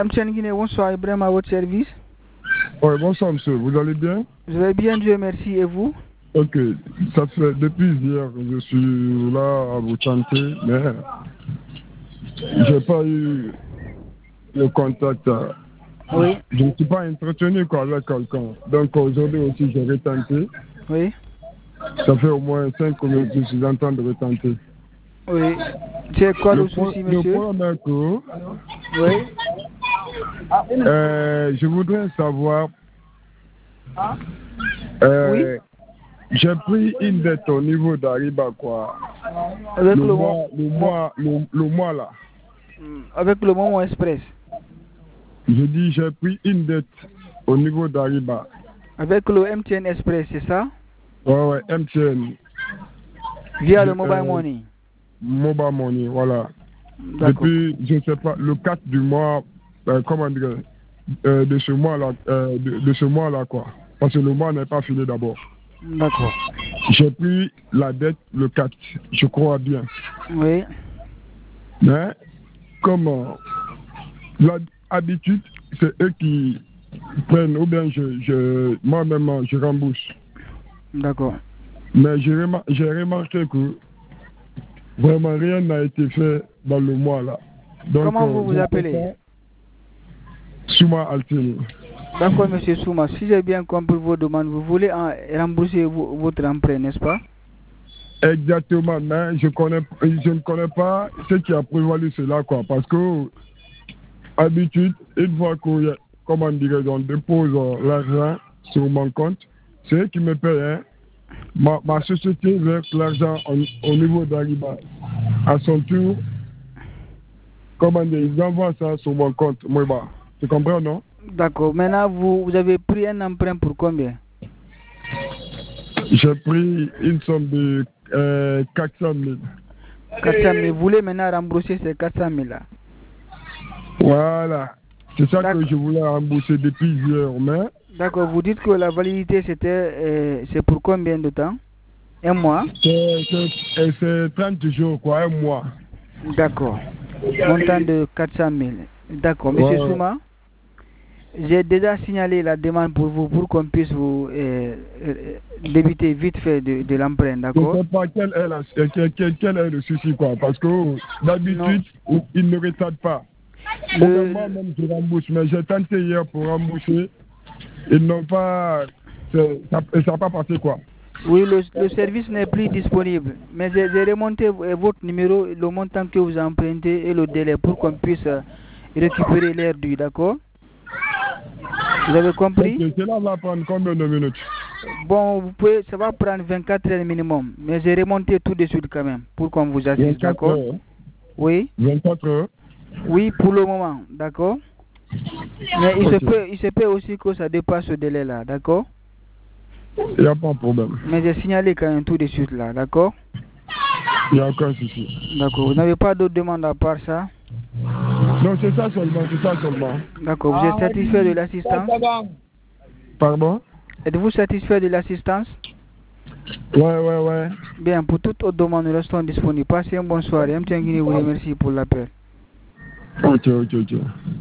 MTN Guinée, bonsoir, Ibrahim à votre service. Oui, bonsoir monsieur, vous allez bien? Je vais bien, Dieu merci, et vous? Ok, ça fait depuis hier, je suis là à vous tenter, mais j'ai pas eu le contact. Oui. Je ne suis pas entretenu quoi, avec quelqu'un. Donc aujourd'hui aussi, j'ai retenté. Oui. Ça fait au moins 5 minutes que je suis en train de retenter. Oui. C'est quoi le souci, monsieur? Le problème est que oui. Je voudrais savoir. Oui. J'ai pris une dette au niveau d'Ariba quoi. Avec le mois là. Avec le Momo Express. Je dis j'ai pris une dette au niveau d'Ariba. Avec le MTN Express, c'est ça? Ouais, MTN. Via le Mobile Money. Mobile Money, voilà. Depuis, je ne sais pas, le 4 du mois, comment dire, de ce mois-là, de ce mois-là, quoi. Parce que le mois n'est pas fini d'abord. D'accord. J'ai pris la dette le 4, je crois bien. Oui. Mais, comment l'habitude, c'est eux qui prennent, ou bien moi-même, je rembourse. D'accord. Mais j'ai remarqué que vraiment rien n'a été fait dans le mois là. Donc, comment vous vous appelez? Souma Altini. D'accord, monsieur Souma. Si j'ai bien compris vos demandes, vous voulez rembourser votre emprunt, n'est-ce pas? Exactement, mais je ne connais pas ce qui a prévalu cela, quoi. Parce que, habitude, une fois qu'on, comment dirais-je, on dépose l'argent sur mon compte, c'est eux qui me payent, hein. Ma société verse l'argent au niveau d'Ariba. À son tour, comment dire, ils envoient ça sur mon compte. Moi, bah, tu comprends, non? D'accord. Maintenant, vous avez pris un emprunt pour combien? J'ai pris une somme de 400 000. 400 000. Vous voulez maintenant rembourser ces 400 000 là? Voilà. C'est ça que je voulais rembourser depuis hier, mais... D'accord. Vous dites que la validité, c'est pour combien de temps? Un mois? C'est 30 jours, quoi, un mois. D'accord. Montant de 400 000. D'accord. Monsieur Souma, j'ai déjà signalé la demande pour vous pour qu'on puisse vous débiter vite fait de l'emprunt, d'accord? Je ne sais pas quel est le souci, quoi, parce que d'habitude, il ne retarde pas. Moi-même, je rembourse, mais j'ai tenté hier pour rembourser. Ils n'ont pas... Ça n'a pas passé, quoi. Oui, le service n'est plus disponible, mais j'ai remonté votre numéro, le montant que vous empruntez et le délai pour qu'on puisse récupérer l'air dû, d'accord? Vous avez compris? Okay, cela va prendre combien de minutes? Bon, ça va prendre 24 heures minimum, mais j'ai remonté tout de suite quand même pour qu'on vous assiste, d'accord? Oui? 24 heures? Oui, pour le moment, d'accord? Mais il se peut aussi que ça dépasse ce délai-là, d'accord? Il n'y a pas de problème. Mais j'ai signalé quand même tout de suite là, d'accord? Il n'y a aucun souci. D'accord. Vous n'avez pas d'autres demandes à part ça? Non, c'est ça seulement, D'accord. Vous êtes satisfait de l'assistance? Pardon? Êtes-vous satisfait de l'assistance? Ouais. Bien, pour toutes autres demandes, nous restons disponibles. Passez une bonne soirée. MTN Guinée vous remercie pour l'appel. Ok.